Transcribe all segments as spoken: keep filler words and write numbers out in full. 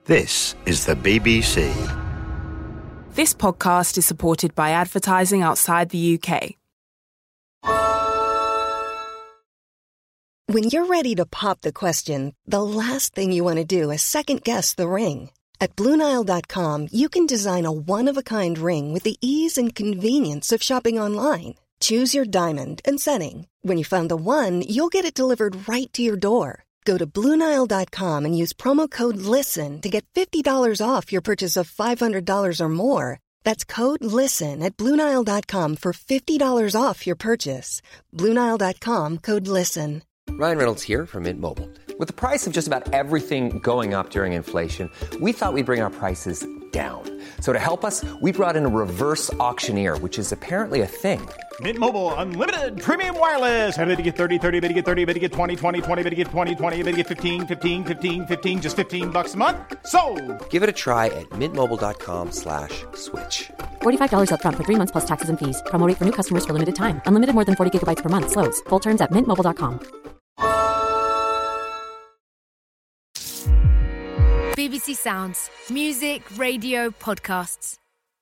This is the B B C. This podcast is supported by advertising outside the U K. When you're ready to pop the question, the last thing you want to do is second-guess the ring. At Blue Nile dot com, you can design a one-of-a-kind ring with the ease and convenience of shopping online. Choose your diamond and setting. When you find the one, you'll get it delivered right to your door. Go to Blue Nile dot com and use promo code LISTEN to get fifty dollars off your purchase of five hundred dollars or more. That's code LISTEN at Blue Nile dot com for fifty dollars off your purchase. Blue Nile dot com, code LISTEN. Ryan Reynolds here from Mint Mobile. With the price of just about everything going up during inflation, we thought we'd bring our prices down. So to help us, we brought in a reverse auctioneer, which is apparently a thing. Mint Mobile Unlimited Premium Wireless. How to get thirty, thirty, bit to get thirty, bit to get twenty, twenty, twenty, bit to get twenty, twenty, bit to get fifteen, fifteen, fifteen, fifteen, just fifteen bucks a month? Sold! Give it a try at mintmobile.com slash switch. forty-five dollars up front for three months plus taxes and fees. Promo rate for new customers for limited time. Unlimited more than forty gigabytes per month. Slows full terms at mint mobile dot com. B B C Sounds. Music, radio, podcasts.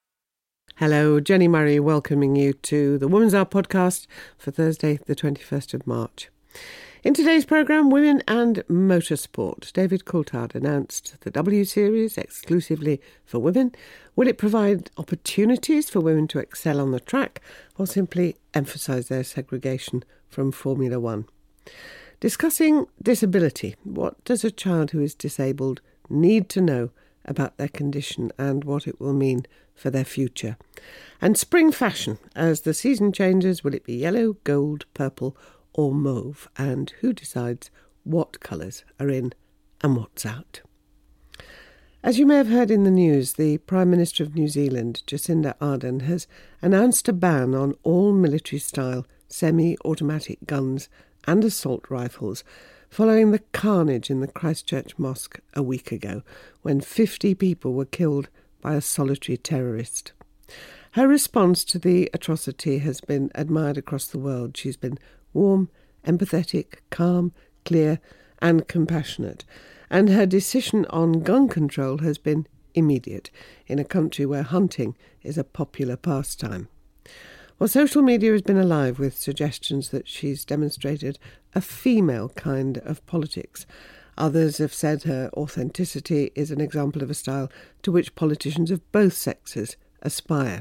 Hello, Jenny Murray welcoming you to the Women's Hour podcast for Thursday the twenty-first of March. In today's programme, Women and Motorsport. David Coulthard announced the W Series exclusively for women. Will it provide opportunities for women to excel on the track or simply emphasise their segregation from Formula One? Discussing disability. What does a child who is disabled need to know about their condition and what it will mean for their future? And spring fashion. As the season changes, will it be yellow, gold, purple or mauve? And who decides what colours are in and what's out? As you may have heard in the news, the Prime Minister of New Zealand, Jacinda Ardern, has announced a ban on all military-style semi-automatic guns and assault rifles following the carnage in the Christchurch Mosque a week ago when fifty people were killed by a solitary terrorist. Her response to the atrocity has been admired across the world. She's been warm, empathetic, calm, clear and compassionate. And her decision on gun control has been immediate in a country where hunting is a popular pastime. Well, social media has been alive with suggestions that she's demonstrated a female kind of politics. Others have said her authenticity is an example of a style to which politicians of both sexes aspire.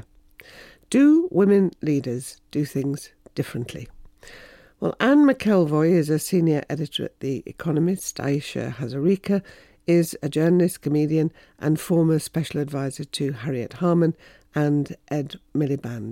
Do women leaders do things differently? Well, Anne McElvoy is a senior editor at The Economist. Aisha Hazarika is a journalist, comedian and former special advisor to Harriet Harman and Ed Miliband.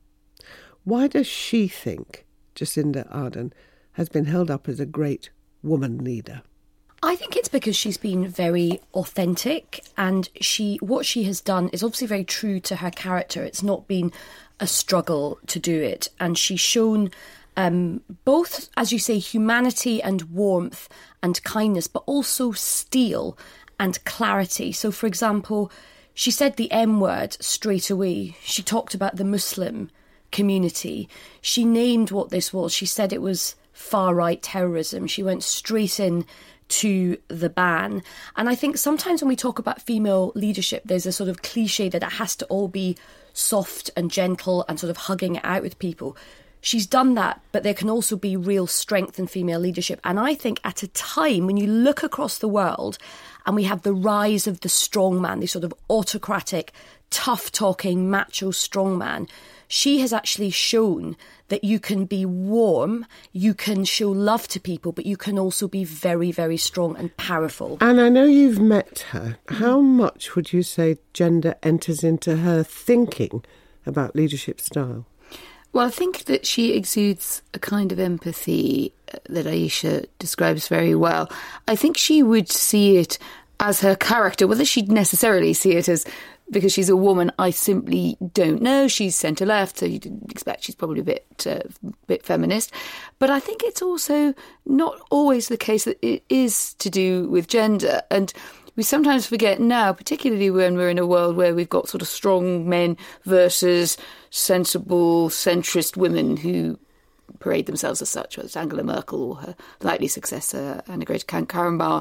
Why does she think Jacinda Ardern has been held up as a great woman leader? I think it's because she's been very authentic and she what she has done is obviously very true to her character. It's not been a struggle to do it. And she's shown um, both, as you say, humanity and warmth and kindness, but also steel and clarity. So, for example, she said the M word straight away. She talked about the Muslim community. She named what this was. She said it was far-right terrorism. She went straight in to the ban. And I think sometimes when we talk about female leadership, there's a sort of cliche that it has to all be soft and gentle and sort of hugging it out with people. She's done that, but there can also be real strength in female leadership. And I think at a time when you look across the world and we have the rise of the strongman, the sort of autocratic, tough-talking, macho strongman, she has actually shown that you can be warm, you can show love to people, but you can also be very, very strong and powerful. And I know you've met her. How much would you say gender enters into her thinking about leadership style? Well, I think that she exudes a kind of empathy that Aisha describes very well. I think she would see it as her character, whether she'd necessarily see it as because she's a woman, I simply don't know. She's centre-left, so you'd expect she's probably a bit, uh, bit feminist. But I think it's also not always the case that it is to do with gender. And we sometimes forget now, particularly when we're in a world where we've got sort of strong men versus sensible, centrist women who parade themselves as such, whether it's Angela Merkel or her likely successor, Annegret Kramp-Karrenbauer,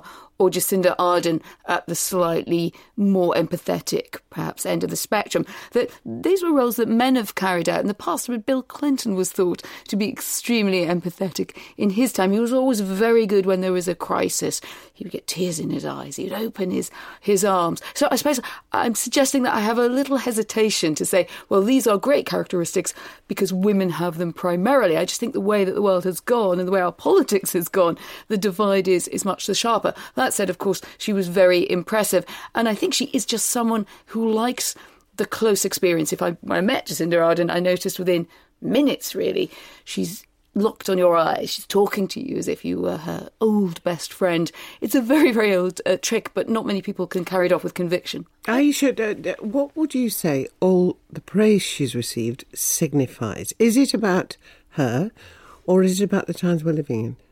or Jacinda Ardern at the slightly more empathetic, perhaps, end of the spectrum, that these were roles that men have carried out in the past. I mean, Bill Clinton was thought to be extremely empathetic in his time. He was always very good when there was a crisis. He would get tears in his eyes. He would open his, his arms. So I suppose I'm suggesting that I have a little hesitation to say, well, these are great characteristics because women have them primarily. I just think the way that the world has gone and the way our politics has gone, the divide is, is much the sharper. That said, of course, she was very impressive. And I think she is just someone who likes the close experience. If I, when I met Jacinda Ardern, I noticed within minutes, really, she's locked on your eyes. She's talking to you as if you were her old best friend. It's a very, very old uh, trick, but not many people can carry it off with conviction. Aisha, uh, what would you say all the praise she's received signifies? Is it about her, or is it about the times we're living in?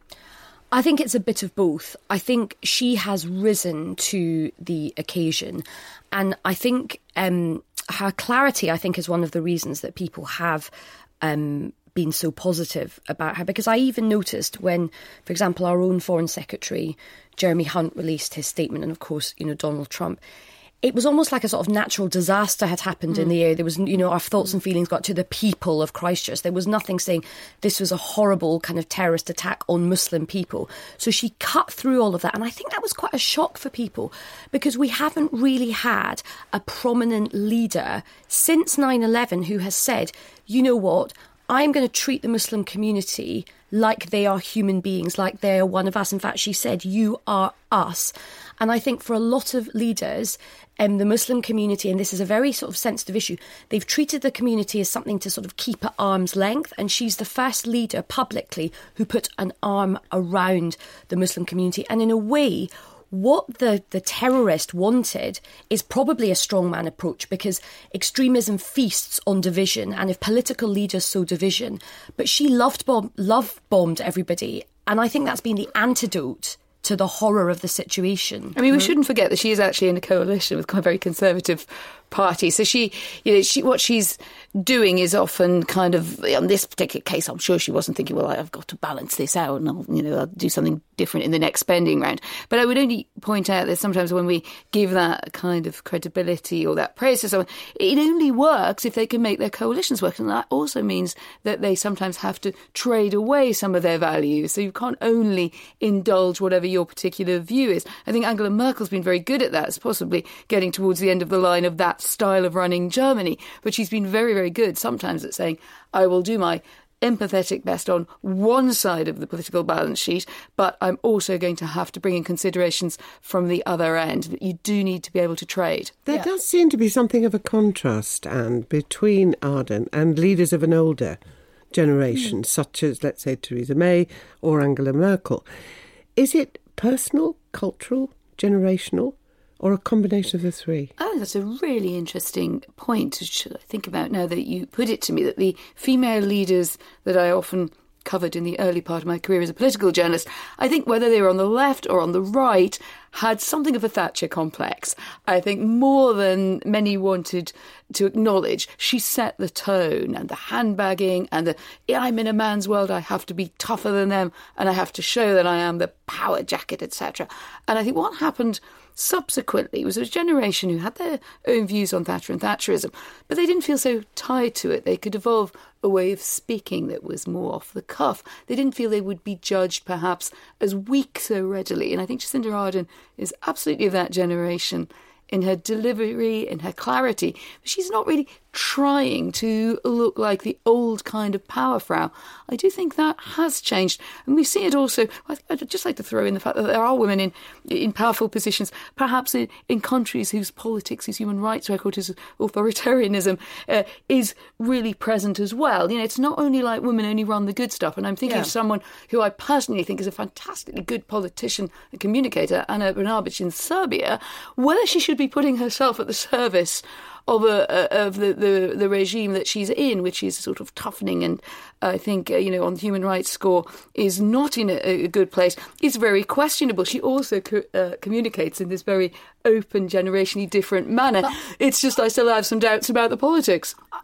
I think it's a bit of both. I think she has risen to the occasion. And I think um, her clarity, I think, is one of the reasons that people have um, been so positive about her. Because I even noticed when, for example, our own Foreign Secretary, Jeremy Hunt, released his statement, and of course, you know, Donald Trump, it was almost like a sort of natural disaster had happened mm. in the air. There was, you know, our thoughts and feelings got to the people of Christchurch. There was nothing saying this was a horrible kind of terrorist attack on Muslim people. So she cut through all of that. And I think that was quite a shock for people because we haven't really had a prominent leader since nine eleven who has said, you know what, I'm going to treat the Muslim community like they are human beings, like they are one of us. In fact, she said, you are us. And I think for a lot of leaders, um, the Muslim community, and this is a very sort of sensitive issue, they've treated the community as something to sort of keep at arm's length. And she's the first leader publicly who put an arm around the Muslim community. And in a way, what the, the terrorist wanted is probably a strongman approach because extremism feasts on division, and if political leaders sow division, but she loved bomb, love bombed everybody, and I think that's been the antidote to the horror of the situation. I mean, we shouldn't forget that she is actually in a coalition with a very conservative party. So she, you know, she what she's doing is often kind of, on this particular case, I'm sure she wasn't thinking, well, I've got to balance this out and I'll, you know, I'll do something different in the next spending round. But I would only point out that sometimes when we give that kind of credibility or that praise to someone, it only works if they can make their coalitions work. And that also means that they sometimes have to trade away some of their values. So you can't only indulge whatever your particular view is. I think Angela Merkel's been very good at that. It's possibly getting towards the end of the line of that style of running Germany. But she's been very, very good sometimes at saying, I will do my empathetic best on one side of the political balance sheet, but I'm also going to have to bring in considerations from the other end. That you do need to be able to trade. There yeah. does seem to be something of a contrast, Anne, between Ardern and leaders of an older generation, mm. such as, let's say, Theresa May or Angela Merkel. Is it personal, cultural, generational, or a combination of the three? Oh, that's a really interesting point to think about now that you put it to me, that the female leaders that I often covered in the early part of my career as a political journalist, I think whether they were on the left or on the right, had something of a Thatcher complex. I think more than many wanted to acknowledge, she set the tone, and the handbagging and the, I'm in a man's world, I have to be tougher than them and I have to show that I am the power jacket, et cetera. And I think what happened subsequently was a generation who had their own views on Thatcher and Thatcherism, but they didn't feel so tied to it. They could evolve a way of speaking that was more off the cuff. They didn't feel they would be judged perhaps as weak so readily. And I think Jacinda Ardern is absolutely of that generation in her delivery, in her clarity. But she's not really trying to look like the old kind of power frau. I do think that has changed. And we see it also, I'd just like to throw in the fact that there are women in in powerful positions, perhaps in, in countries whose politics, whose human rights record, whose authoritarianism uh, is really present as well. You know, it's not only like women only run the good stuff. And I'm thinking yeah. of someone who I personally think is a fantastically good politician and communicator, Ana Brnabić in Serbia, whether she should be putting herself at the service of a, of the, the, the regime that she's in, which is sort of toughening and I think, uh, you know, on the human rights score is not in a, a good place, is very questionable. She also co- uh, communicates in this very open, generationally different manner. But, it's just I still have some doubts about the politics.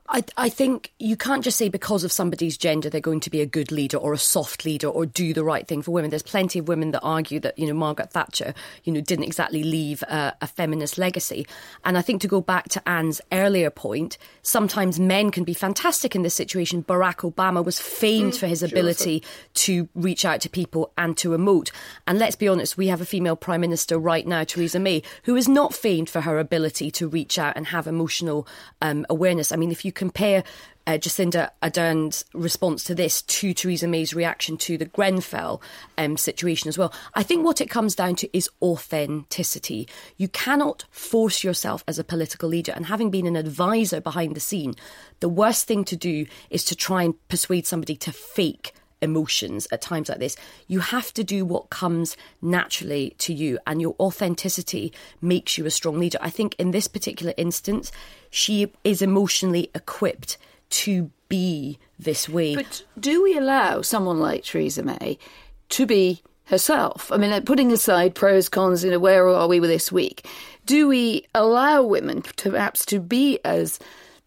I, I think you can't just say because of somebody's gender they're going to be a good leader or a soft leader or do the right thing for women. There's plenty of women that argue that, you know, Margaret Thatcher, you know, didn't exactly leave a, a feminist legacy. And I think to go back to Anne's earlier point, sometimes men can be fantastic in this situation. Barack Obama was famed mm, for his ability sure. to reach out to people and to emote. And let's be honest, we have a female Prime Minister right now, Theresa May, who is not famed for her ability to reach out and have emotional um, awareness. I mean, if you compare uh, Jacinda Ardern's response to this to Theresa May's reaction to the Grenfell um, situation as well, I think what it comes down to is authenticity. You cannot force yourself as a political leader, and having been an advisor behind the scene, the worst thing to do is to try and persuade somebody to fake emotions at times like this. You have to do what comes naturally to you, and your authenticity makes you a strong leader. I think in this particular instance, she is emotionally equipped to be this way. But do we allow someone like Theresa May to be herself? I mean, putting aside pros, cons, you know, where are we with this week? Do we allow women to perhaps to be as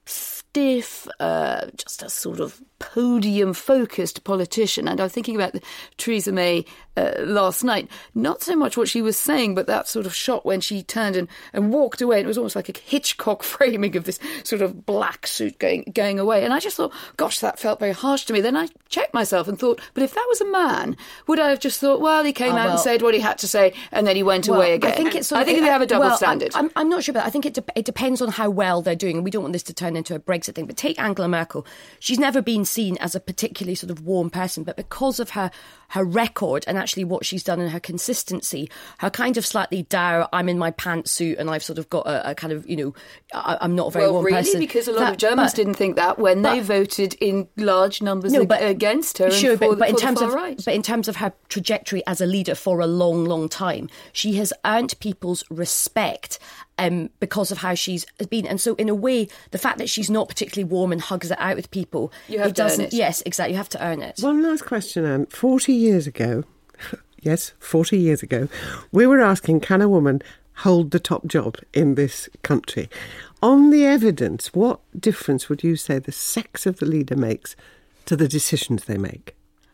stiff, uh, just a sort of podium-focused politician? And I'm thinking about the, Theresa May uh, last night, not so much what she was saying, but that sort of shot when she turned and, and walked away. And it was almost like a Hitchcock framing of this sort of black suit going going away. And I just thought, gosh, that felt very harsh to me. Then I checked myself and thought, but if that was a man, would I have just thought, well, he came oh, out well, and said what he had to say, and then he went well, away again? I think, it's sort I of, think it, they have a double well, standard. I'm, I'm not sure, but I think it, de- it depends on how well they're doing. And we don't want this to turn into a Brexit thing. But take Angela Merkel. She's never been seen as a particularly sort of warm person, but because of her her record and actually what she's done and her consistency, her kind of slightly dour, I'm in my pantsuit and I've sort of got a, a kind of, you know, I, I'm not a very well, warm really, person. Because a lot that, of Germans but, didn't think that when but, they voted in large numbers no, ag- but, against her. Sure, and for but, the, but in for terms the of far right. but in terms of her trajectory as a leader for a long, long time, she has earned people's respect. Um, because of how she's been. And so in a way, the fact that she's not particularly warm and hugs it out with people, you have it to doesn't. earn it. Yes, exactly. You have to earn it. One last question, Anne. Forty years ago, yes, forty years ago, we were asking, can a woman hold the top job in this country? On the evidence, what difference would you say the sex of the leader makes to the decisions they make?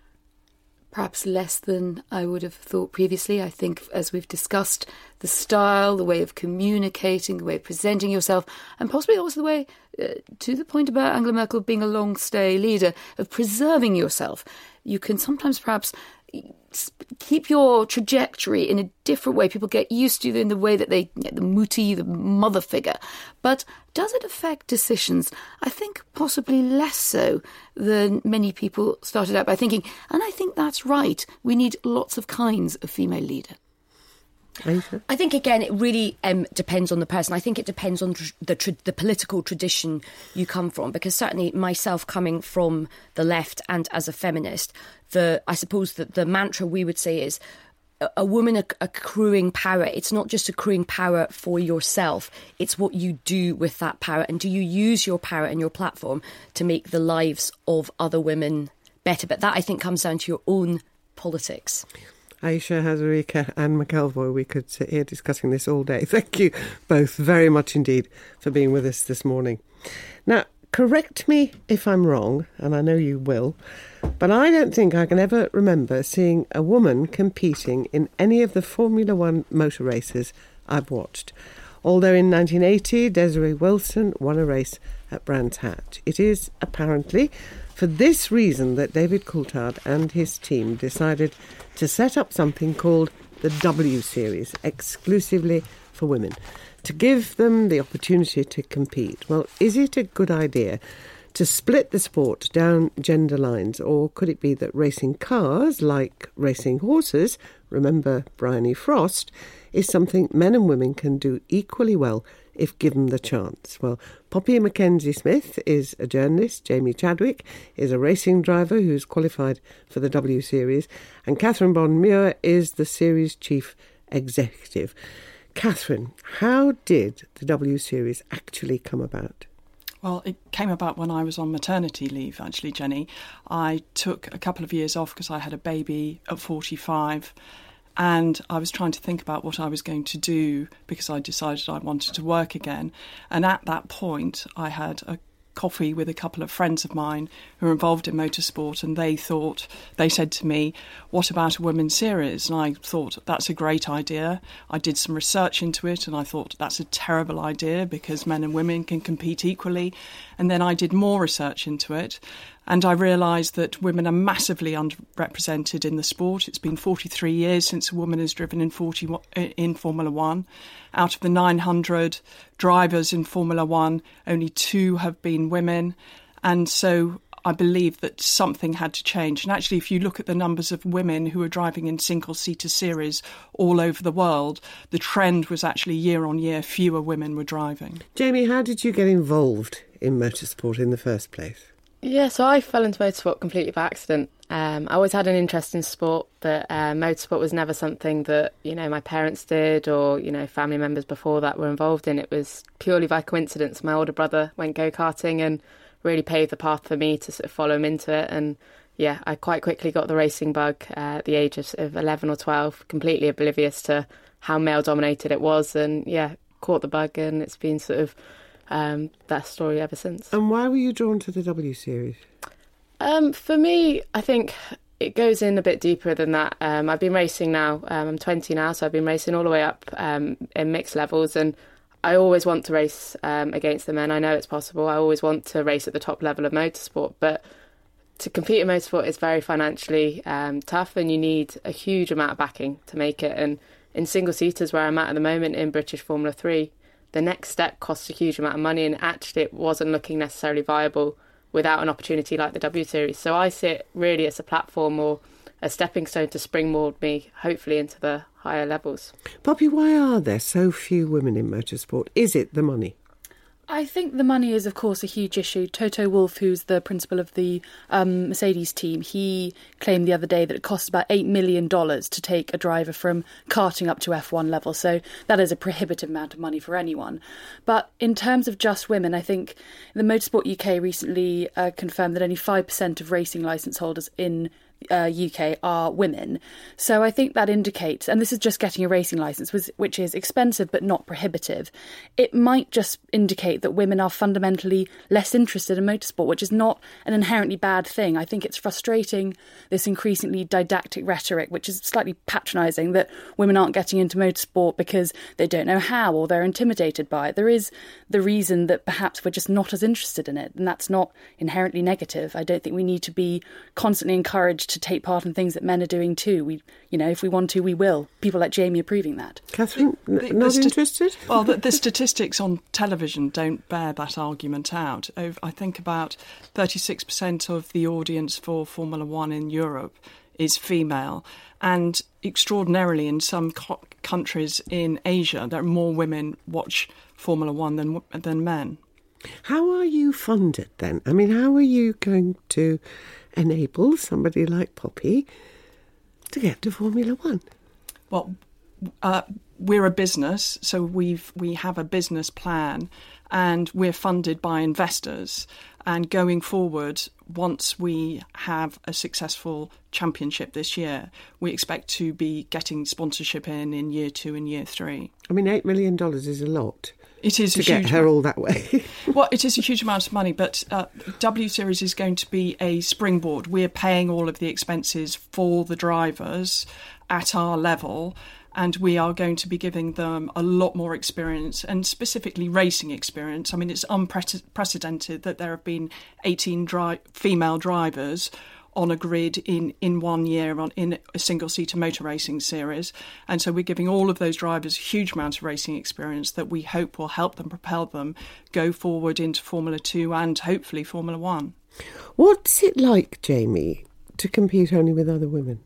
Perhaps less than I would have thought previously. I think, as we've discussed, the style, the way of communicating, the way of presenting yourself, and possibly also the way, uh, to the point about Angela Merkel being a long-stay leader, of preserving yourself. You can sometimes perhaps keep your trajectory in a different way. People get used to you in the way that they, you know, the mutti, the mother figure. But does it affect decisions? I think possibly less so than many people started out by thinking. And I think that's right. We need lots of kinds of female leader. I think, again, it really um, depends on the person. I think it depends on tr- the tr- the political tradition you come from, because certainly myself coming from the left and as a feminist, the I suppose that the mantra we would say is a, a woman acc- accruing power. It's not just accruing power for yourself. It's what you do with that power. And do you use your power and your platform to make the lives of other women better? But that, I think, comes down to your own politics. Aisha Hazarika and McElvoy, we could sit here discussing this all day. Thank you both very much indeed for being with us this morning. Now, correct me if I'm wrong, and I know you will, but I don't think I can ever remember seeing a woman competing in any of the Formula One motor races I've watched. Although in nineteen eighty, Desiree Wilson won a race at Brands Hatch. It is apparently for this reason that David Coulthard and his team decided to set up something called the W Series, exclusively for women, to give them the opportunity to compete. Well, is it a good idea to split the sport down gender lines, or could it be that racing cars, like racing horses, remember Bryony Frost, is something men and women can do equally well if given the chance? Well, Poppy Mackenzie-Smith is a journalist, Jamie Chadwick is a racing driver who's qualified for the W Series, and Catherine Bond-Muir is the series chief executive. Catherine, how did the W Series actually come about? Well, it came about when I was on maternity leave, actually, Jenny. I took a couple of years off because I had a baby at forty-five, and I was trying to think about what I was going to do because I decided I wanted to work again. And at that point, I had a coffee with a couple of friends of mine who are involved in motorsport, and they thought, they said to me, what about a women's series? And I thought, that's a great idea. I did some research into it, and I thought, that's a terrible idea because men and women can compete equally. And then I did more research into it, and I realised that women are massively underrepresented in the sport. It's been forty-three years since a woman has driven in, forty, in Formula One. Out of the nine hundred drivers in Formula One, only two have been women. And so I believe that something had to change. And actually, if you look at the numbers of women who are driving in single-seater series all over the world, the trend was actually year on year, fewer women were driving. Jamie, how did you get involved in motorsport in the first place? Yeah, so I fell into motorsport completely by accident. Um, I always had an interest in sport, but uh, motorsport was never something that, you know, my parents did or, you know, family members before that were involved in. It was purely by coincidence. My older brother went go-karting and really paved the path for me to sort of follow him into it. And, yeah, I quite quickly got the racing bug uh, at the age of, of eleven or twelve, completely oblivious to how male-dominated it was. And, yeah, caught the bug, and it's been sort of Um, that story ever since. And why were you drawn to the W Series? Um, for me, I think it goes in a bit deeper than that. Um, I've been racing now. Um, I'm twenty now, so I've been racing all the way up um, in mixed levels, and I always want to race um, against the men. I know it's possible. I always want to race at the top level of motorsport, but to compete in motorsport is very financially um, tough, and you need a huge amount of backing to make it. And in single-seaters, where I'm at at the moment in British Formula three, the next step costs a huge amount of money, and actually it wasn't looking necessarily viable without an opportunity like the W Series. So I see it really as a platform or a stepping stone to springboard me, hopefully, into the higher levels. Poppy, why are there so few women in motorsport? Is it the money? I think the money is, of course, a huge issue. Toto Wolff, who's the principal of the um, Mercedes team, he claimed the other day that it costs about eight million dollars to take a driver from karting up to F one level. So that is a prohibitive amount of money for anyone. But in terms of just women, I think the Motorsport U K recently uh, confirmed that only five percent of racing licence holders in Uh, U K are women. So I think that indicates, and this is just getting a racing licence, which is expensive but not prohibitive, it might just indicate that women are fundamentally less interested in motorsport, which is not an inherently bad thing. I think it's frustrating, this increasingly didactic rhetoric, which is slightly patronising, that women aren't getting into motorsport because they don't know how or they're intimidated by it. There is the reason that perhaps we're just not as interested in it, and that's not inherently negative. I don't think we need to be constantly encouraged to take part in things that men are doing too. We, you know, if we want to, we will. People like Jamie are proving that. Catherine, the, the, not the sti- interested? Well, the, the statistics on television don't bear that argument out. I think about thirty-six percent of the audience for Formula One in Europe is female, and extraordinarily in some co- countries in Asia, there are more women watch Formula One than than men. How are you funded then? I mean, how are you going to enable somebody like Poppy to get to Formula One? Well, uh, we're a business, so we've we have a business plan, and we're funded by investors. And going forward, once we have a successful championship this year, we expect to be getting sponsorship in in year two and year three. I mean, eight million dollars is a lot. It is to a get huge her amount. all that way. Well, it is a huge amount of money, but uh, W Series is going to be a springboard. We're paying all of the expenses for the drivers at our level, and we are going to be giving them a lot more experience, and specifically racing experience. I mean, it's unprecedented that there have been eighteen dri- female drivers on a grid in, in one year on in a single-seater motor racing series. And so we're giving all of those drivers a huge amount of racing experience that we hope will help them propel them go forward into Formula two and hopefully Formula One. What's it like, Jamie, to compete only with other women?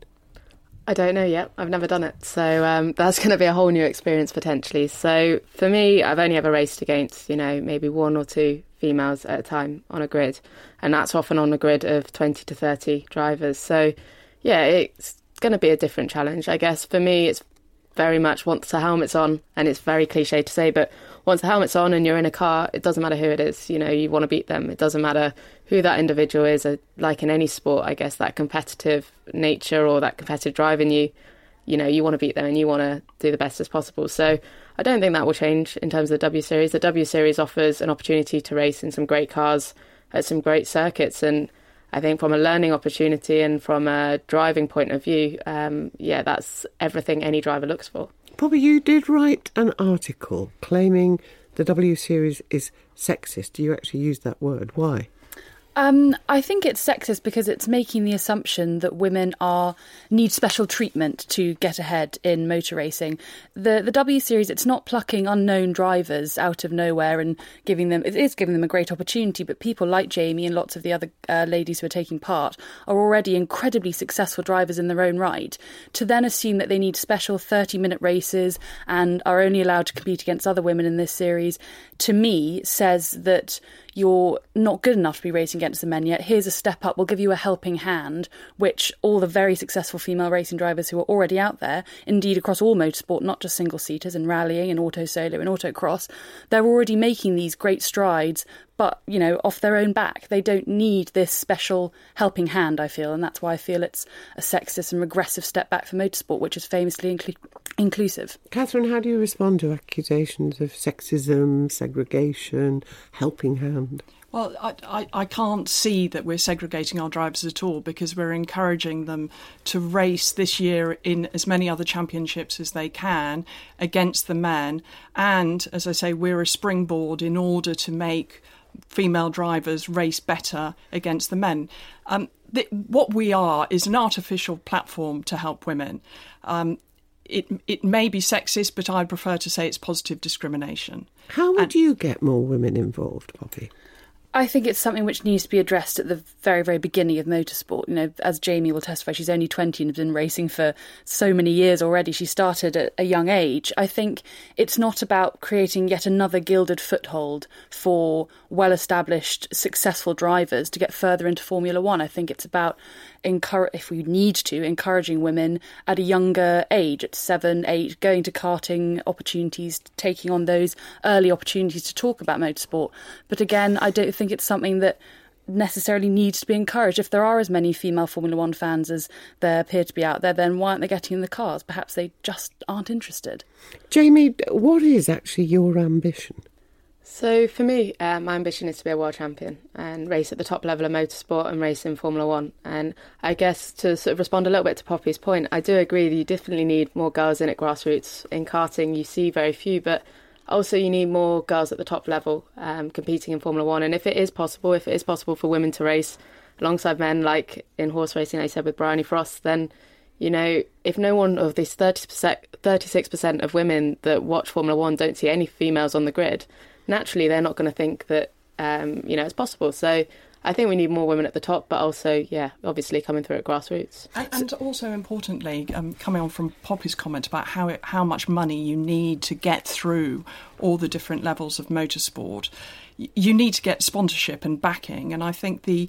I don't know yet. I've never done it. So um, that's going to be a whole new experience potentially. So for me, I've only ever raced against, you know, maybe one or two females at a time on a grid. And that's often on a grid of twenty to thirty drivers. So, yeah, it's going to be a different challenge. I guess for me, it's very much once the helmet's on, and it's very cliche to say, but once the helmet's on and you're in a car, it doesn't matter who it is. You know, you want to beat them. It doesn't matter who that individual is. Like in any sport, I guess that competitive nature or that competitive drive in you you know, you want to beat them and you want to do the best as possible. So I don't think that will change in terms of the W Series. The W Series offers an opportunity to race in some great cars at some great circuits, and I think from a learning opportunity and from a driving point of view, um, yeah, that's everything any driver looks for. Poppy, you did write an article claiming the W Series is sexist. You actually used that word. Why? Um, I think it's sexist because it's making the assumption that women are need special treatment to get ahead in motor racing. The the W Series, it's not plucking unknown drivers out of nowhere and giving them, it is giving them a great opportunity, but people like Jamie and lots of the other uh, ladies who are taking part are already incredibly successful drivers in their own right. To then assume that they need special thirty-minute races and are only allowed to compete against other women in this series, to me, says that you're not good enough to be racing against the men yet. Here's a step up. We'll give you a helping hand, which all the very successful female racing drivers who are already out there, indeed across all motorsport, not just single-seaters and rallying and auto solo and autocross, they're already making these great strides, but, you know, off their own back. They don't need this special helping hand, I feel, and that's why I feel it's a sexist and regressive step back for motorsport, which is famously inclu- inclusive. Catherine, how do you respond to accusations of sexism, segregation, helping hand? Well, I, I, I can't see that we're segregating our drivers at all, because we're encouraging them to race this year in as many other championships as they can against the men. And, as I say, we're a springboard in order to make female drivers race better against the men. Um, th- what we are is an artificial platform to help women. Um, it it may be sexist, but I'd prefer to say it's positive discrimination. How would and, you get more women involved, Poppy? I think it's something which needs to be addressed at the very, very beginning of motorsport. You know, as Jamie will testify, she's only twenty and has been racing for so many years already. She started at a young age. I think it's not about creating yet another gilded foothold for well-established, successful drivers to get further into Formula One. I think it's about, encourage, if we need to, encouraging women at a younger age, at seven, eight, going to karting opportunities, taking on those early opportunities to talk about motorsport. But again, I don't think it's something that necessarily needs to be encouraged. If there are as many female Formula One fans as there appear to be out there, then why aren't they getting in the cars? Perhaps they just aren't interested. Jamie, what is actually your ambition? So for me, uh, my ambition is to be a world champion and race at the top level of motorsport and race in Formula One. And I guess to sort of respond a little bit to Poppy's point, I do agree that you definitely need more girls in at grassroots. In karting, you see very few, but also you need more girls at the top level um, competing in Formula One. And if it is possible, if it is possible for women to race alongside men, like in horse racing, I said with Bryony Frost, then, you know, if no one of these thirty percent, thirty-six percent of women that watch Formula One don't see any females on the grid, naturally they're not going to think that, um, you know, it's possible. So I think we need more women at the top, but also, yeah, obviously coming through at grassroots. And, and also importantly, um, coming on from Poppy's comment about how it, how much money you need to get through all the different levels of motorsport, you need to get sponsorship and backing. And I think the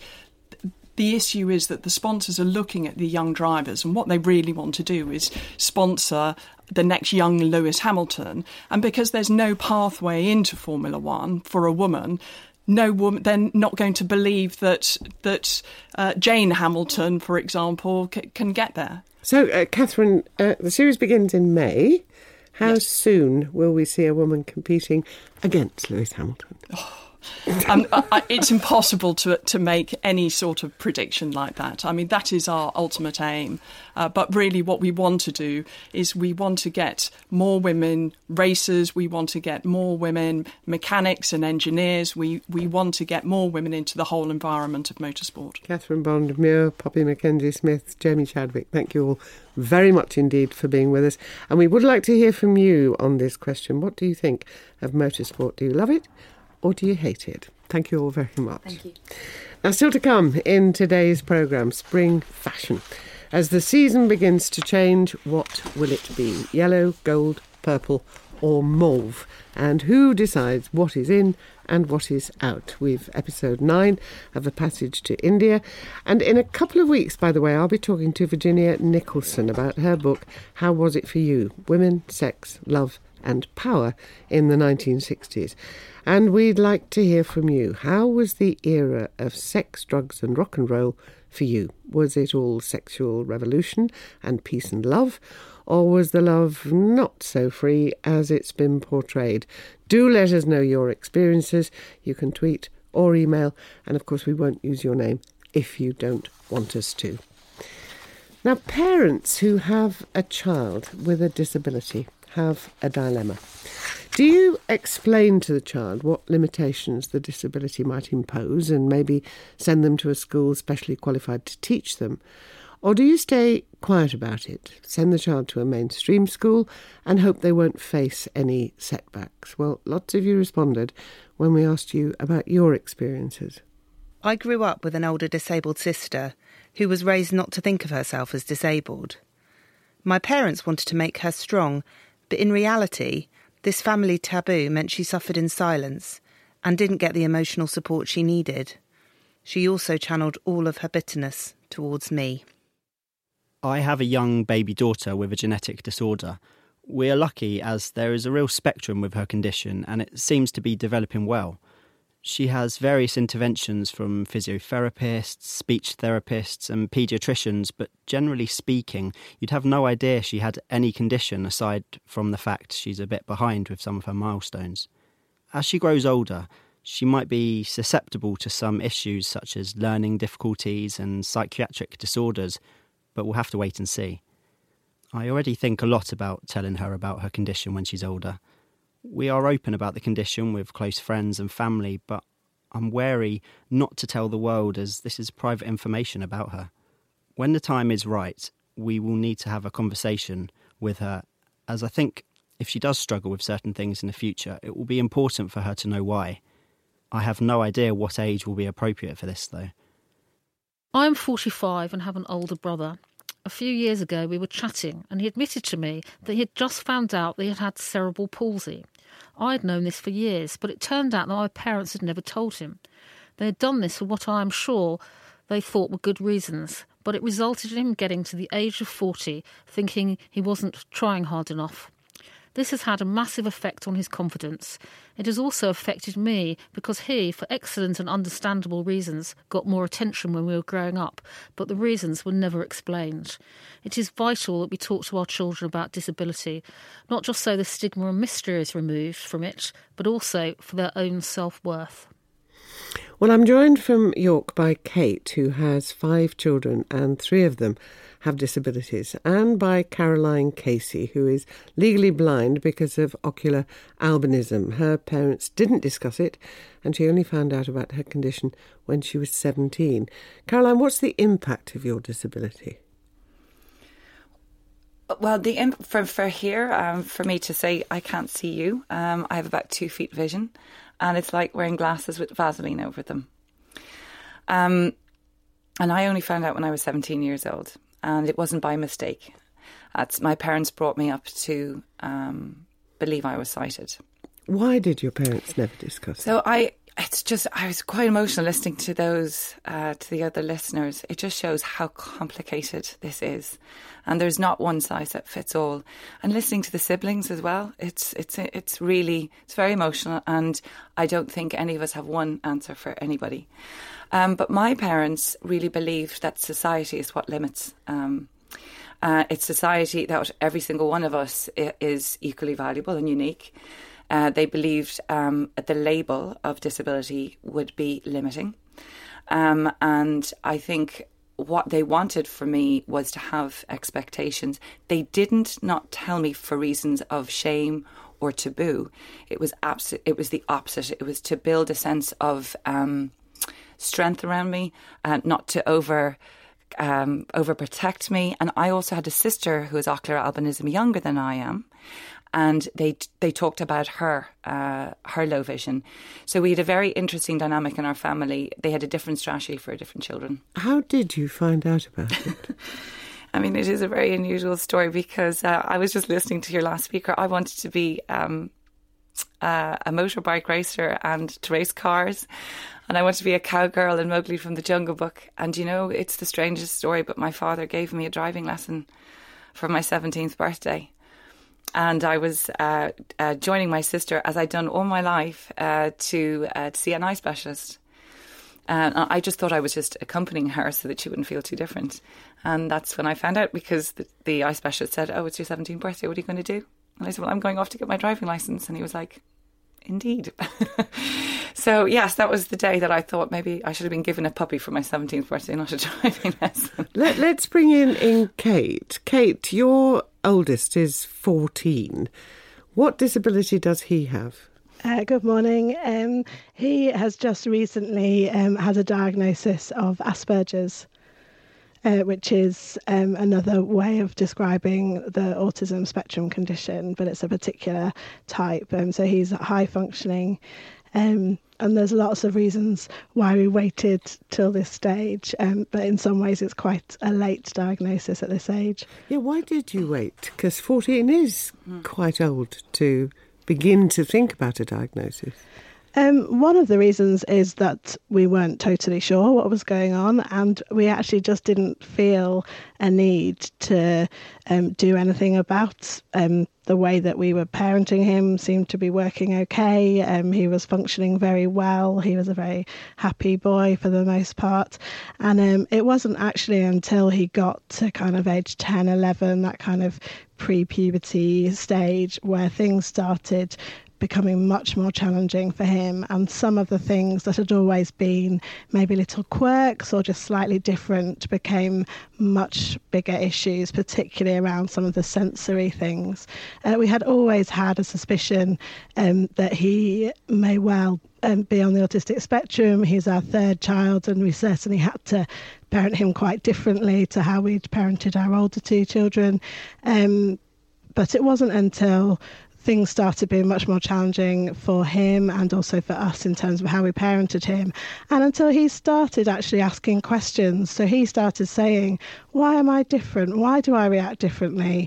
the issue is that the sponsors are looking at the young drivers, and what they really want to do is sponsor the next young Lewis Hamilton. And because there's no pathway into Formula One for a woman, no woman, they're not going to believe that that uh, Jane Hamilton, for example, c- can get there. So, uh, Catherine, uh, the series begins in May. How yes. soon will we see a woman competing against Lewis Hamilton? Oh. um, I, it's impossible to to make any sort of prediction like that. I mean, that is our ultimate aim. Uh, but really what we want to do is we want to get more women racers, we want to get more women mechanics and engineers, we, we want to get more women into the whole environment of motorsport. Catherine Bond-Muir, Poppy Mackenzie-Smith, Jamie Chadwick, thank you all very much indeed for being with us. And we would like to hear from you on this question. What do you think of motorsport? Do you love it? Or do you hate it? Thank you all very much. Thank you. Now, still to come in today's programme, spring fashion. As the season begins to change, what will it be? Yellow, gold, purple or mauve? And who decides what is in and what is out? We've episode nine of A Passage to India. And in a couple of weeks, by the way, I'll be talking to Virginia Nicholson about her book, How Was It For You? Women, Sex, Love and Power in the nineteen sixties. And we'd like to hear from you. How was the era of sex, drugs and rock and roll for you? Was it all sexual revolution and peace and love? or was the love not so free as it's been portrayed? Do let us know your experiences. You can tweet or email, and of course we won't use your name if you don't want us to. Now, parents who have a child with a disability have a dilemma. Do you explain to the child what limitations the disability might impose and maybe send them to a school specially qualified to teach them? Or do you stay quiet about it, send the child to a mainstream school and hope they won't face any setbacks? Well, lots of you responded when we asked you about your experiences. I grew up with an older disabled sister who was raised not to think of herself as disabled. My parents wanted to make her strong, but in reality, this family taboo meant she suffered in silence and didn't get the emotional support she needed. She also channeled all of her bitterness towards me. I have a young baby daughter with a genetic disorder. We are lucky as there is a real spectrum with her condition and it seems to be developing well. She has various interventions from physiotherapists, speech therapists and paediatricians, but generally speaking, you'd have no idea she had any condition aside from the fact she's a bit behind with some of her milestones. As she grows older, she might be susceptible to some issues such as learning difficulties and psychiatric disorders, but we'll have to wait and see. I already think a lot about telling her about her condition when she's older. We are open about the condition with close friends and family, but I'm wary not to tell the world as this is private information about her. When the time is right, we will need to have a conversation with her, as I think if she does struggle with certain things in the future, it will be important for her to know why. I have no idea what age will be appropriate for this, though. I'm forty-five and have an older brother. A few years ago we were chatting and he admitted to me that he had just found out that he had had cerebral palsy. I had known this for years, but it turned out that my parents had never told him. They had done this for what I am sure they thought were good reasons, but it resulted in him getting to the age of forty thinking he wasn't trying hard enough. This has had a massive effect on his confidence. It has also affected me because he, for excellent and understandable reasons, got more attention when we were growing up, but the reasons were never explained. It is vital that we talk to our children about disability, not just so the stigma and mystery is removed from it, but also for their own self-worth. Well, I'm joined from York by Kate, who has five children and three of them have disabilities, and by Caroline Casey, who is legally blind because of ocular albinism. Her parents didn't discuss it, and she only found out about her condition when she was seventeen. Caroline, what's the impact of your disability? Well, the imp- for, for here, um, for me to say I can't see you, um, I have about two feet vision, and it's like wearing glasses with Vaseline over them. Um, and I only found out when I was seventeen years old. And it wasn't by mistake. That's, my parents brought me up to um, believe I was sighted. Why did your parents never discuss it? So I, it's just, I was quite emotional listening to those, uh, to the other listeners. It just shows how complicated this is. And there's not one size that fits all. And listening to the siblings as well, it's, it's, it's really, it's very emotional. And I don't think any of us have one answer for anybody. Um, but my parents really believed that society is what limits. Um, uh, it's society that every single one of us is equally valuable and unique. Uh, they believed um, the label of disability would be limiting. Um, and I think what they wanted for me was to have expectations. They didn't not tell me for reasons of shame or taboo. It was abs- It was the opposite. It was to build a sense of Um, strength around me, and uh, not to over um, overprotect me. And I also had a sister who is ocular albinism, younger than I am, and they they talked about her uh, her low vision. So we had a very interesting dynamic in our family. They had a different strategy for different children. How did you find out about it? I mean, it is a very unusual story because uh, I was just listening to your last speaker. I wanted to be um, uh, a motorbike racer and to race cars. And I wanted to be a cowgirl in Mowgli from the Jungle Book. And, you know, it's the strangest story, but my father gave me a driving lesson for my seventeenth birthday. And I was uh, uh, joining my sister, as I'd done all my life, uh, to, uh, to see an eye specialist. And I just thought I was just accompanying her so that she wouldn't feel too different. And that's when I found out, because the, the eye specialist said, oh, it's your seventeenth birthday, what are you going to do? And I said, well, I'm going off to get my driving licence. And he was like, indeed. So, yes, that was the day that I thought maybe I should have been given a puppy for my seventeenth birthday, not a driving lesson. Let, let's bring in, in Kate. Kate, your oldest is fourteen. What disability does he have? Uh, good morning. Um, he has just recently um, had a diagnosis of Asperger's, uh, which is um, another way of describing the autism spectrum condition, but it's a particular type. Um, so he's high functioning, um, and there's lots of reasons why we waited till this stage, um, but in some ways it's quite a late diagnosis at this age. Yeah, why did you wait? Because fourteen is mm. quite old to begin to think about a diagnosis. Um, one of the reasons is that we weren't totally sure what was going on, and we actually just didn't feel a need to um, do anything about um, the way that we were parenting him. Seemed to be working okay. Um, he was functioning very well. He was a very happy boy for the most part. And um, it wasn't actually until he got to kind of age ten, eleven, that kind of pre-puberty stage, where things started becoming much more challenging for him, and some of the things that had always been maybe little quirks or just slightly different became much bigger issues, particularly around some of the sensory things. Uh, we had always had a suspicion um, that he may well um, be on the autistic spectrum. He's our third child, and we certainly had to parent him quite differently to how we'd parented our older two children. Um, but it wasn't until things started being much more challenging for him and also for us in terms of how we parented him. And until he started actually asking questions. So he started saying, why am I different? Why do I react differently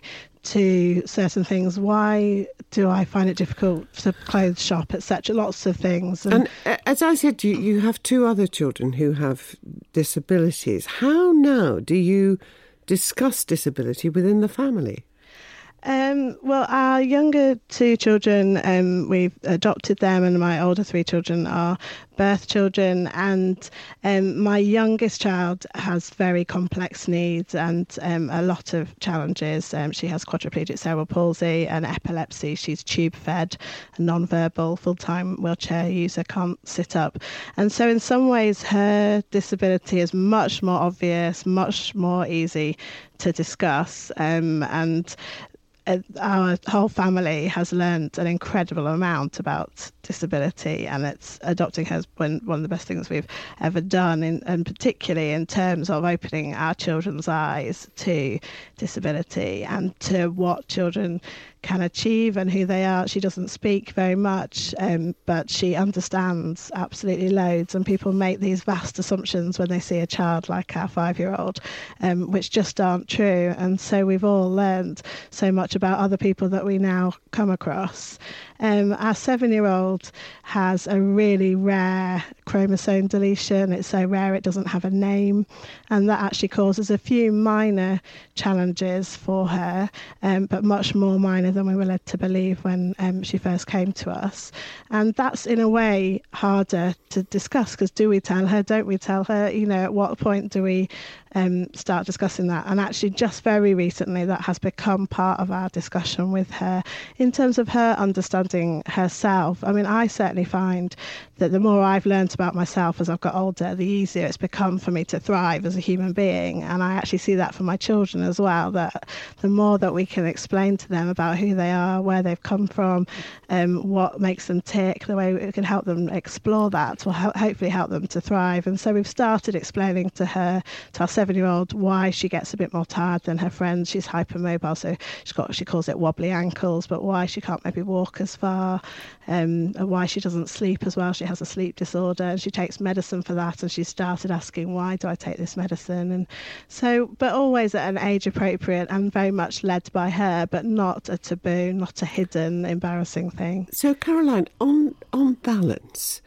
to certain things? Why do I find it difficult to clothes shop, et cetera? Lots of things. And, and as I said, you, you have two other children who have disabilities. How now do you discuss disability within the family? Um, well, our younger two children, um, we've adopted them, and my older three children are birth children. And um, my youngest child has very complex needs and um, a lot of challenges. Um, she has quadriplegic cerebral palsy and epilepsy. She's tube-fed, non-verbal, full-time wheelchair user, can't sit up. And so in some ways, her disability is much more obvious, much more easy to discuss. Um, and our whole family has learned an incredible amount about disability, and it's adopting her has been one of the best things we've ever done, in, and particularly in terms of opening our children's eyes to disability and to what children can achieve and who they are. She doesn't speak very much, um, but she understands absolutely loads, and people make these vast assumptions when they see a child like our five-year-old, um, which just aren't true. And so we've all learned so much about other people that we now come across. Um, our seven-year-old has a really rare chromosome deletion. It's so rare it doesn't have a name, and that actually causes a few minor challenges for her, um, but much more minor than we were led to believe when um, she first came to us. And that's in a way harder to discuss, because do we tell her, don't we tell her, you know, at what point do we um, start discussing that? And actually just very recently that has become part of our discussion with her in terms of her understanding herself. I mean, I certainly find that the more I've learned about myself as I've got older, the easier it's become for me to thrive as a human being. And I actually see that for my children as well, that the more that we can explain to them about who they are, where they've come from, um, what makes them tick, the way we can help them explore that will ho- hopefully help them to thrive. And so we've started explaining to her, to our seven-year-old, why she gets a bit more tired than her friends. She's hypermobile, so she's got, she calls it wobbly ankles, but why she can't maybe walk as far, um, and why she doesn't sleep as well. She has a sleep disorder, and she takes medicine for that, and she started asking, why do I take this medicine? And so, but always at an age appropriate and very much led by her, but not a taboo, not a hidden, embarrassing thing. So, Caroline, on on balance,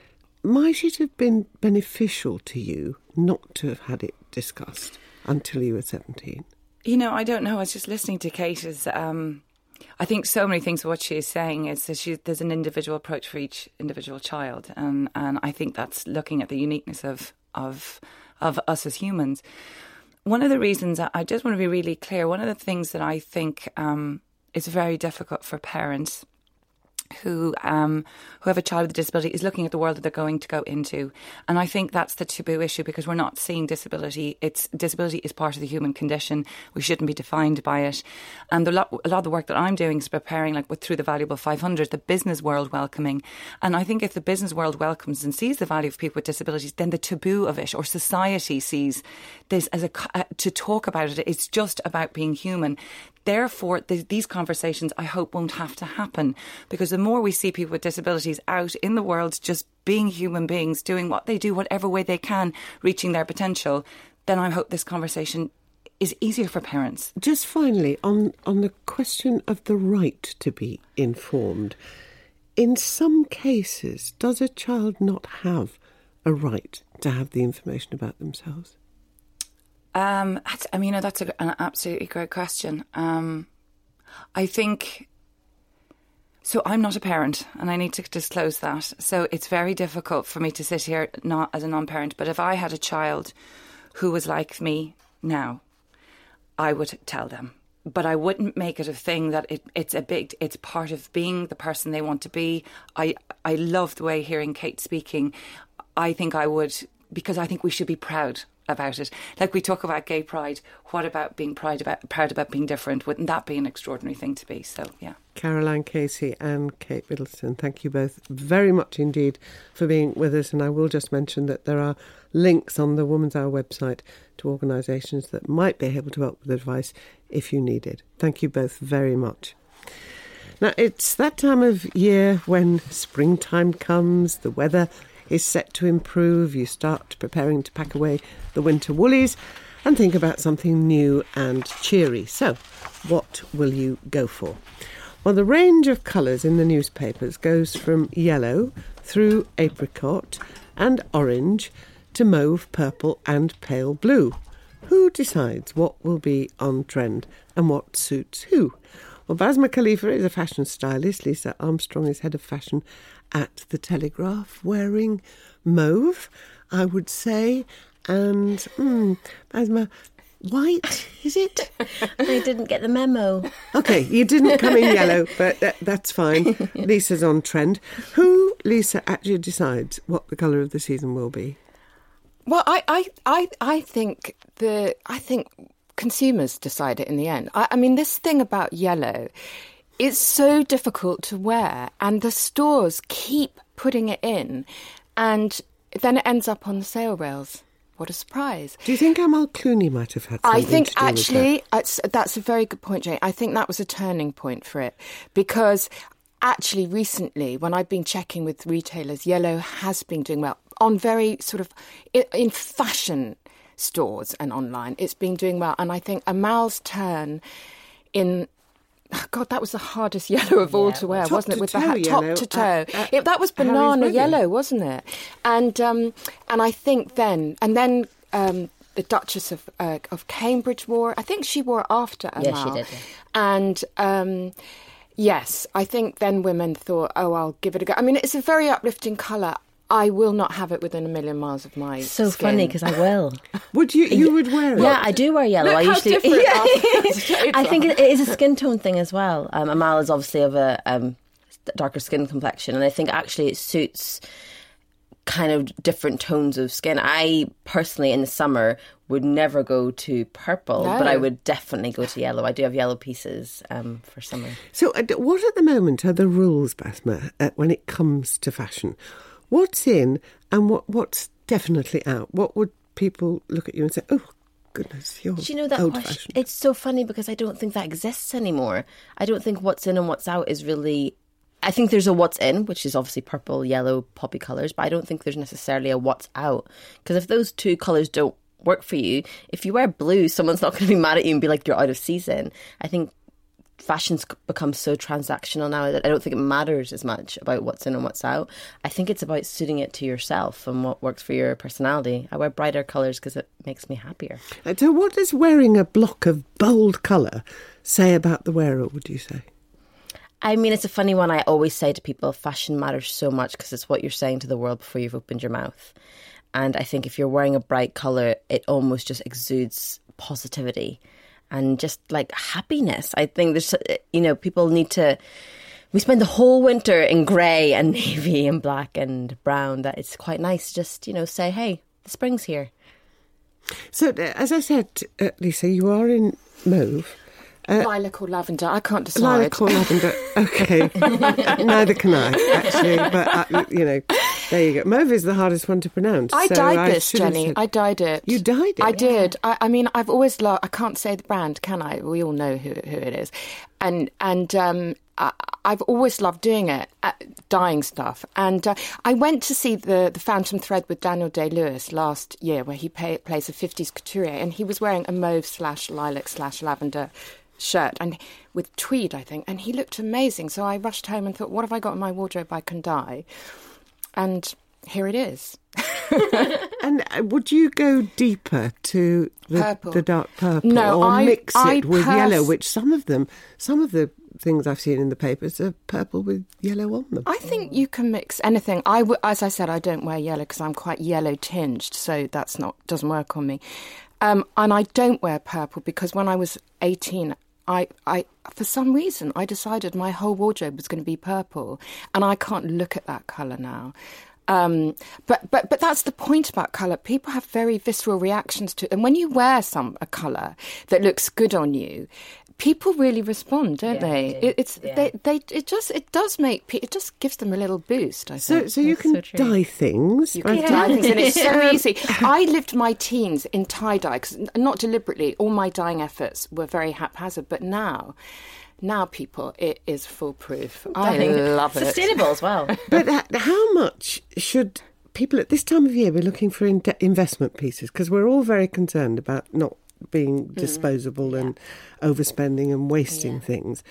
might it have been beneficial to you not to have had it discussed until you were seventeen? You know, I don't know. I was just listening to Kate as, um, I think so many things of what she is saying is that she, there's an individual approach for each individual child, and and I think that's looking at the uniqueness of of of us as humans. One of the reasons, I just want to be really clear, one of the things that I think um, is very difficult for parents who um, who have a child with a disability is looking at the world that they're going to go into. And I think that's the taboo issue, because we're not seeing disability. It's disability is part of the human condition. We shouldn't be defined by it. And a lot, a lot of the work that I'm doing is preparing, like with Through the Valuable five hundred, the business world welcoming. And I think if the business world welcomes and sees the value of people with disabilities, then the taboo of it, or society sees this as a, uh, to talk about it, it's just about being human. Therefore, th- these conversations, I hope, won't have to happen, because the more we see people with disabilities out in the world just being human beings, doing what they do, whatever way they can, reaching their potential, then I hope this conversation is easier for parents. Just finally, on, on the question of the right to be informed, in some cases, does a child not have a right to have the information about themselves? Um, I mean, that's a, an absolutely great question. Um, I think, so I'm not a parent, and I need to disclose that. So it's very difficult for me to sit here not as a non-parent. But if I had a child who was like me now, I would tell them. But I wouldn't make it a thing that it, it's a big, it's part of being the person they want to be. I, I love the way hearing Kate speaking. I think I would, because I think we should be proud about it. Like we talk about gay pride, what about being proud about proud about being different? Wouldn't that be an extraordinary thing to be? So yeah. Caroline Casey and Kate Middleton, thank you both very much indeed for being with us. And I will just mention that there are links on the Woman's Hour website to organisations that might be able to help with advice if you need it. Thank you both very much. Now, it's that time of year when springtime comes, the weather is set to improve, you start preparing to pack away the winter woolies and think about something new and cheery. So, what will you go for? Well, the range of colours in the newspapers goes from yellow through apricot and orange to mauve, purple and pale blue. Who decides what will be on trend and what suits who? Well, Basma Khalifa is a fashion stylist. Lisa Armstrong is head of fashion at The Telegraph, wearing mauve, I would say. And, mm, Basma, white, is it? I didn't get the memo. OK, you didn't come in yellow, but that, that's fine. Lisa's on trend. Who, Lisa, actually decides what the colour of the season will be? Well, I, I, I, I think the I think consumers decide it in the end. I, I mean, this thing about yellow, it's so difficult to wear, and the stores keep putting it in, and then it ends up on the sale rails. What a surprise. Do you think Amal Clooney might have had something I think to do actually, with that? It's, that's a very good point, Jane. I think that was a turning point for it, because actually recently, when I've been checking with retailers, yellow has been doing well on very sort of in, in fashion stores and online. It's been doing well, and I think Amal's turn in. God, that was the hardest yellow of all yeah, to wear, top wasn't to it? With toe the hat, yellow, top to toe. at, at it, that was banana yellow, wasn't it? And um, and I think then, and then um, the Duchess of uh, of Cambridge wore. I think she wore after Amal. Yeah, she did. Yeah. And um, yes, I think then women thought, oh, I'll give it a go. I mean, it's a very uplifting colour. I will not have it within a million miles of my so skin. funny because I will. Would you? You would wear it? Yeah, I do wear yellow. Look I how usually. different I think it is a skin tone thing as well. Um, Amal is obviously of a um, darker skin complexion, and I think actually it suits kind of different tones of skin. I personally, in the summer, would never go to purple, no. but I would definitely go to yellow. I do have yellow pieces um, for summer. So, uh, what at the moment are the rules, Basma, uh, when it comes to fashion? What's in and what what's definitely out? What would people look at you and say, oh, goodness, you're Do you know that old-fashioned? question? It's so funny because I don't think that exists anymore. I don't think what's in and what's out is really... I think there's a what's in, which is obviously purple, yellow, poppy colours, but I don't think there's necessarily a what's out. Because if those two colours don't work for you, if you wear blue, someone's not going to be mad at you and be like, you're out of season. I think fashion's become so transactional now that I don't think it matters as much about what's in and what's out. I think it's about suiting it to yourself and what works for your personality. I wear brighter colours because it makes me happier. So what does wearing a block of bold colour say about the wearer, would you say? I mean, it's a funny one. I always say to people, fashion matters so much because it's what you're saying to the world before you've opened your mouth. And I think if you're wearing a bright colour, it almost just exudes positivity and just like happiness. I think there's, you know, people need to, we spend the whole winter in grey and navy and black and brown, that it's quite nice to just, you know, say, hey, the spring's here. So, as I said, uh, Lisa, you are in mauve. Uh, lilac or lavender, I can't decide. Lilac or lavender, okay. Neither can I, actually. But, uh, you know, there you go. Mauve is the hardest one to pronounce. I so dyed I this, Jenny. Said... I dyed it. You dyed it? I yeah. did. I, I mean, I've always loved... I can't say the brand, can I? We all know who, who it is. And, and um, I, I've always loved doing it, uh, dyeing stuff. And uh, I went to see the, the Phantom Thread with Daniel Day-Lewis last year, where he pay, plays a fifties couturier, and he was wearing a mauve slash lilac slash lavender shirt and with tweed, I think, and he looked amazing. So I rushed home and thought, what have I got in my wardrobe I can dye? And here it is. And would you go deeper to the, purple. the dark purple, no, or I, mix I it with pers- yellow? Which some of them, some of the things I've seen in the papers are purple with yellow on them. I think you can mix anything. I, w- as I said, I don't wear yellow because I'm quite yellow tinged, so that's not doesn't work on me. Um, and I don't wear purple because when I was eighteen, I, I, for some reason, I decided my whole wardrobe was going to be purple, and I can't look at that colour now. Um, but, but, but that's the point about colour. People have very visceral reactions to it. And when you wear some a colour that looks good on you, people really respond, don't yeah, they? they it, it's yeah. they, they it just it does make it just gives them a little boost. I so think. so you can so dye things. You can right? dye things, and it's so easy. I lived my teens in tie dye, cause not deliberately. All my dyeing efforts were very haphazard, but now. Now, people, it is foolproof. I love it. Sustainable as well. But uh, how much should people at this time of year be looking for in- investment pieces? Because we're all very concerned about not being disposable mm, yeah. and overspending and wasting yeah. things.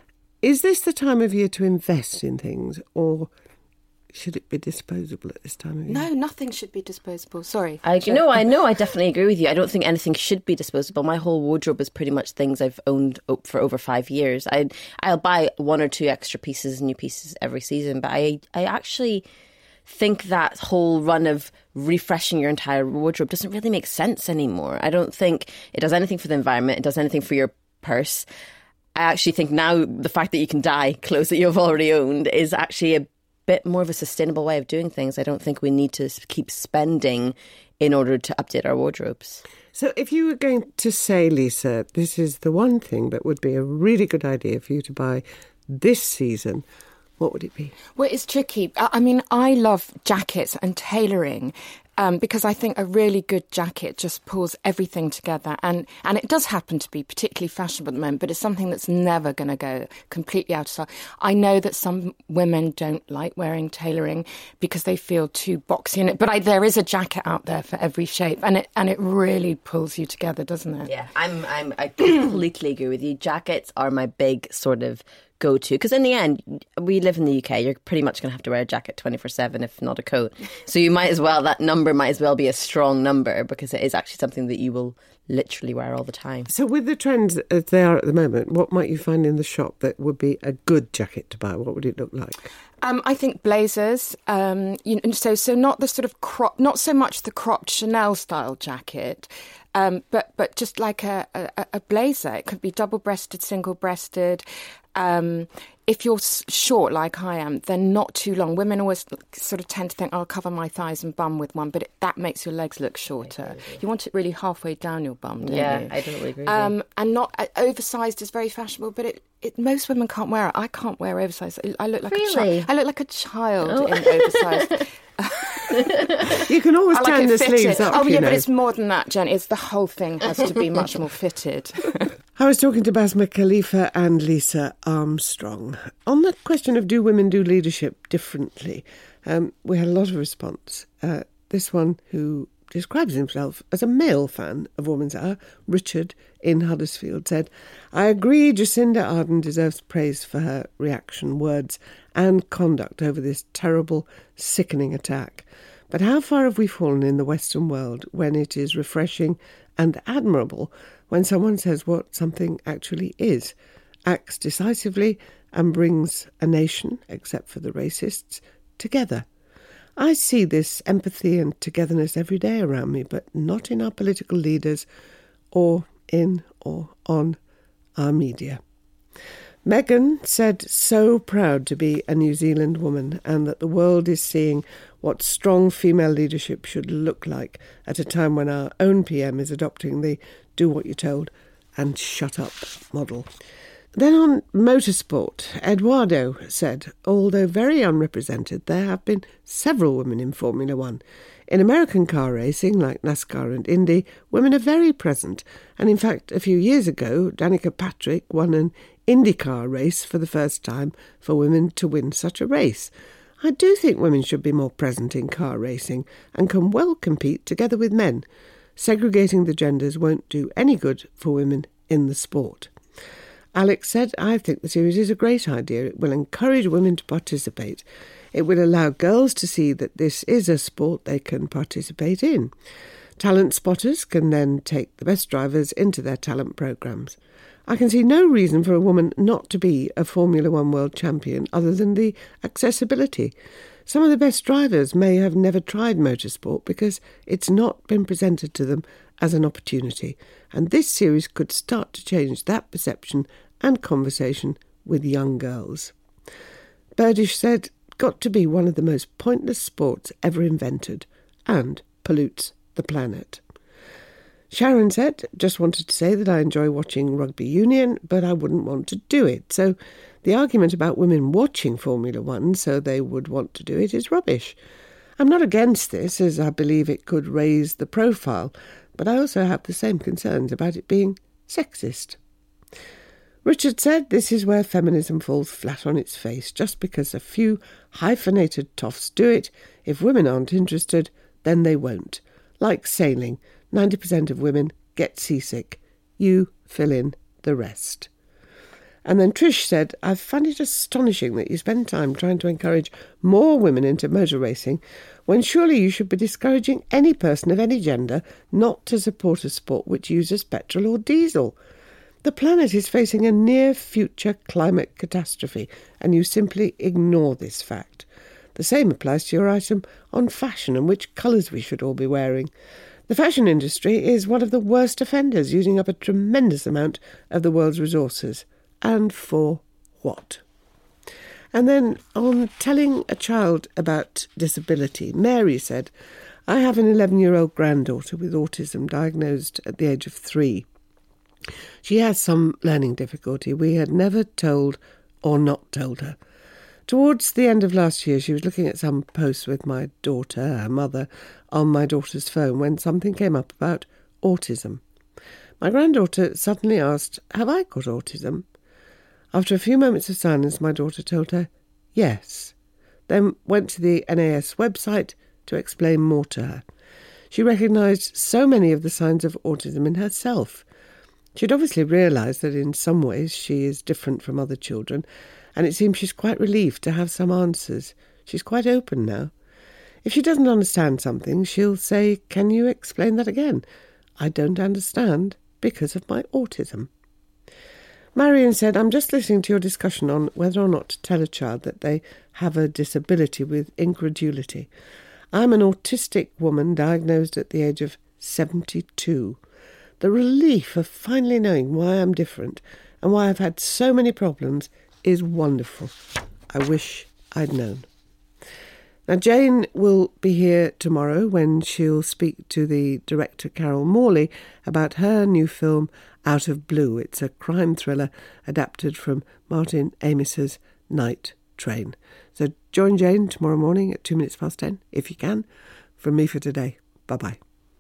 Is this the time of year to invest in things, or should it be disposable at this time of year? No, nothing should be disposable. Sorry. I, you know, I know, I definitely agree with you. I don't think anything should be disposable. My whole wardrobe is pretty much things I've owned for over five years. I, I'll buy one or two extra pieces, new pieces every season, but I, I actually think that whole run of refreshing your entire wardrobe doesn't really make sense anymore. I don't think it does anything for the environment. It does anything for your purse. I actually think now the fact that you can dye clothes that you've already owned is actually a bit more of a sustainable way of doing things. I don't think we need to keep spending in order to update our wardrobes. So if you were going to say, Lisa, this is the one thing that would be a really good idea for you to buy this season, what would it be? Well, it's tricky. I mean, I love jackets and tailoring um, because I think a really good jacket just pulls everything together. And, and it does happen to be particularly fashionable at the moment, but it's something that's never going to go completely out of style. I know that some women don't like wearing tailoring because they feel too boxy in it, but I, there is a jacket out there for every shape, and it and it really pulls you together, doesn't it? Yeah, I'm, I'm, I completely agree with you. Jackets are my big sort of go-to, because in the end, we live in the U K, you're pretty much going to have to wear a jacket twenty-four seven, if not a coat. So you might as well, that number might as well be a strong number, because it is actually something that you will literally wear all the time. So with the trends as they are at the moment, what might you find in the shop that would be a good jacket to buy? What would it look like? Um, I think blazers, um, you know, so so not the sort of crop, not so much the cropped Chanel style jacket, um, but but just like a, a, a blazer. It could be double-breasted, single-breasted. Um, if you're short like I am, then not too long. Women always sort of tend to think, I'll cover my thighs and bum with one, but it, that makes your legs look shorter. You want it really halfway down your bum, don't yeah, you? I totally agree with um, you. And not uh, oversized is very fashionable, but it, it most women can't wear it. I can't wear oversized. I look like really? a child. I look like a child oh. in oversized. You can always like turn the fitted. sleeves up. Oh, yeah, you know. but it's more than that, Jen. It's the whole thing has to be much more fitted. I was talking to Basma Khalifa and Lisa Armstrong on the question of do women do leadership differently. Um, we had a lot of response. Uh, this one, who describes himself as a male fan of Woman's Hour, Richard in Huddersfield, said, I agree Jacinda Ardern deserves praise for her reaction, words and conduct over this terrible, sickening attack. But how far have we fallen in the Western world when it is refreshing and admirable when someone says what something actually is? acts decisively and brings a nation, except for the racists, together. I see this empathy and togetherness every day around me, but not in our political leaders or in or on our media. Meghan said so proud to be a New Zealand woman and that the world is seeing what strong female leadership should look like at a time when our own P M is adopting the do what you're told and shut up model. Then on motorsport, Eduardo said, although very unrepresented, there have been several women in Formula One. In American car racing, like NASCAR and Indy, women are very present. And in fact, a few years ago, Danica Patrick won an IndyCar race for the first time for women to win such a race. I do think women should be more present in car racing and can well compete together with men. Segregating the genders won't do any good for women in the sport. Alex said, I think the series is a great idea. It will encourage women to participate. It will allow girls to see that this is a sport they can participate in. Talent spotters can then take the best drivers into their talent programmes. I can see no reason for a woman not to be a Formula One world champion other than the accessibility. Some of the best drivers may have never tried motorsport because it's not been presented to them as an opportunity, and this series could start to change that perception and conversation with young girls. Burdish said, got to be one of the most pointless sports ever invented and pollutes the planet. Sharon said, just wanted to say that I enjoy watching rugby union, but I wouldn't want to do it. So the argument about women watching Formula One so they would want to do it is rubbish. I'm not against this, as I believe it could raise the profile, but I also have the same concerns about it being sexist. Richard said this is where feminism falls flat on its face. Just because a few hyphenated toffs do it, if women aren't interested, then they won't. Like sailing, ninety percent of women get seasick. You fill in the rest. And then Trish said, I find it astonishing that you spend time trying to encourage more women into motor racing when surely you should be discouraging any person of any gender not to support a sport which uses petrol or diesel. The planet is facing a near-future climate catastrophe, and you simply ignore this fact. The same applies to your item on fashion and which colours we should all be wearing. The fashion industry is one of the worst offenders, using up a tremendous amount of the world's resources. And for what? And then on telling a child about disability, Mary said, I have an eleven-year-old granddaughter with autism diagnosed at the age of three. She has some learning difficulty. We had never told or not told her. Towards the end of last year, she was looking at some posts with my daughter, her mother, on my daughter's phone when something came up about autism. My granddaughter suddenly asked, have I got autism? After a few moments of silence, my daughter told her, yes, then went to the N A S website to explain more to her. She recognised so many of the signs of autism in herself. She'd obviously realised that in some ways she is different from other children, and it seems she's quite relieved to have some answers. She's quite open now. If she doesn't understand something, she'll say, can you explain that again? I don't understand because of my autism. Marion said, I'm just listening to your discussion on whether or not to tell a child that they have a disability with incredulity. I'm an autistic woman diagnosed at the age of seventy-two. The relief of finally knowing why I'm different and why I've had so many problems is wonderful. I wish I'd known. Now, Jane will be here tomorrow when she'll speak to the director Carol Morley about her new film, Out of Blue. It's a crime thriller adapted from Martin Amis's Night Train. So join Jane tomorrow morning at two minutes past ten, if you can. From me for today, bye-bye.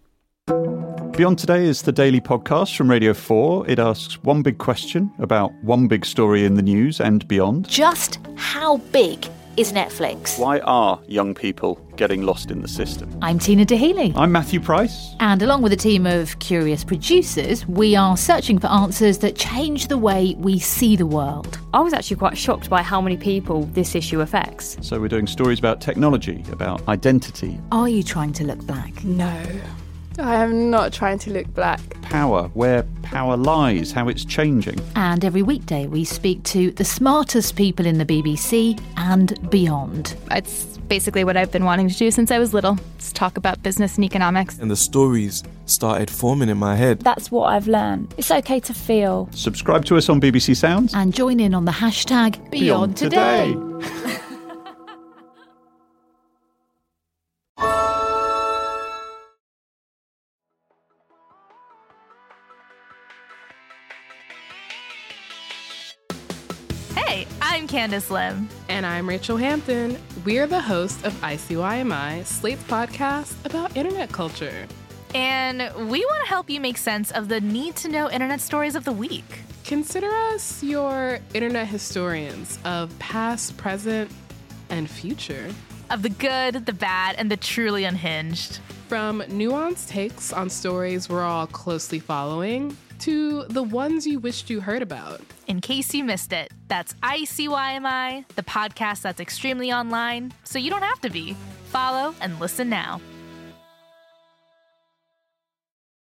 Beyond Today is the daily podcast from Radio four. It asks one big question about one big story in the news and beyond. Just how big is Netflix? Why are young people getting lost in the system? I'm Tina Dahealy. I'm Matthew Price. And along with a team of curious producers, we are searching for answers that change the way we see the world. I was actually quite shocked by how many people this issue affects. So we're doing stories about technology, about identity. Are you trying to look black? No. I am not trying to look black. Power, where power lies, how it's changing. And every weekday we speak to the smartest people in the B B C and beyond. It's basically what I've been wanting to do since I was little. It's talk about business and economics. And the stories started forming in my head. That's what I've learned. It's okay to feel. Subscribe to us on B B C Sounds. And join in on the hashtag Beyond, Beyond Today. today. Hey, I'm Candice Lim. And I'm Rachel Hampton. We're the hosts of I C Y M I, Slate's podcast about internet culture. And we want to help you make sense of the need-to-know internet stories of the week. Consider us your internet historians of past, present, and future. Of the good, the bad, and the truly unhinged. From nuanced takes on stories we're all closely following to the ones you wished you heard about. In case you missed it, that's I C Y M I, the podcast that's extremely online, so you don't have to be. Follow and listen now.